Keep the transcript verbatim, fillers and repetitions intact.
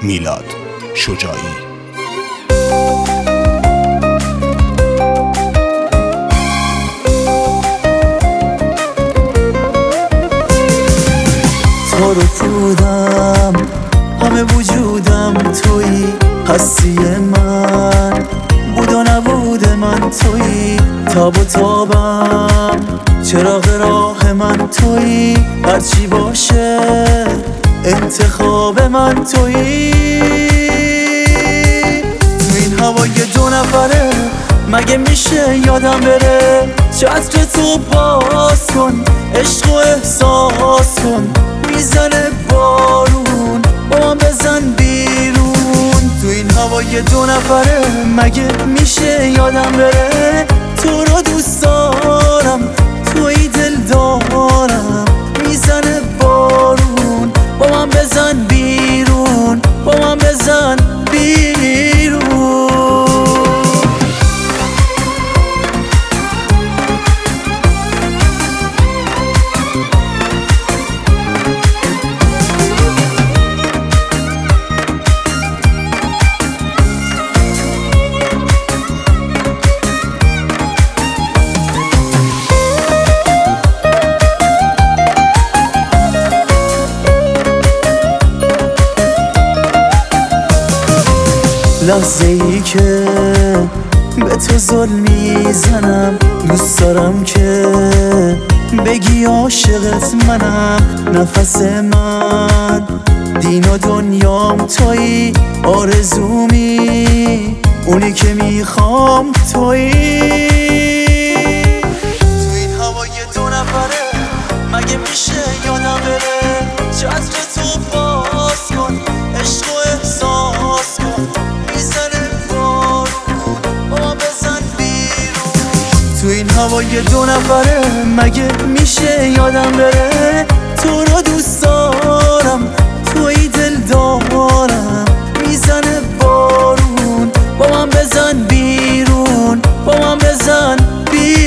میلاد شجاعی. تو رو بودم همه وجودم تویی، هستی من بود و نبود من تویی، تاب و تابم چراغ راه من تویی، هرچی باشه انتخاب من تویی. تو این هوای دو نفره مگه میشه یادم بره؟ چتر تو باز کن، عشق و احساس کن، میزنه بارون با من بزن بیرون. تو این هوای دو نفره مگه میشه یادم بره؟ تو رو دوست دارم، توی دل دارم، میزنه بارون با من بزن بیرون، با من بزن بیرون. لحظه ای که به تو ظلم میزنم، دوست دارم که بگی عاشقت منم. نفس من دین و دنیام تویی، آرزومی اونی که میخوام تویی. تو این هوای دو نفره مگه میشه یادم بره؟ چتر تو باز کن، عشق و احساس کن، تو این هوای دو نفره مگه میشه یادم بره؟ تو رو دوست دارم، توی دل دارم، میزنه بارون با من بزن بیرون، با من بزن بیرون.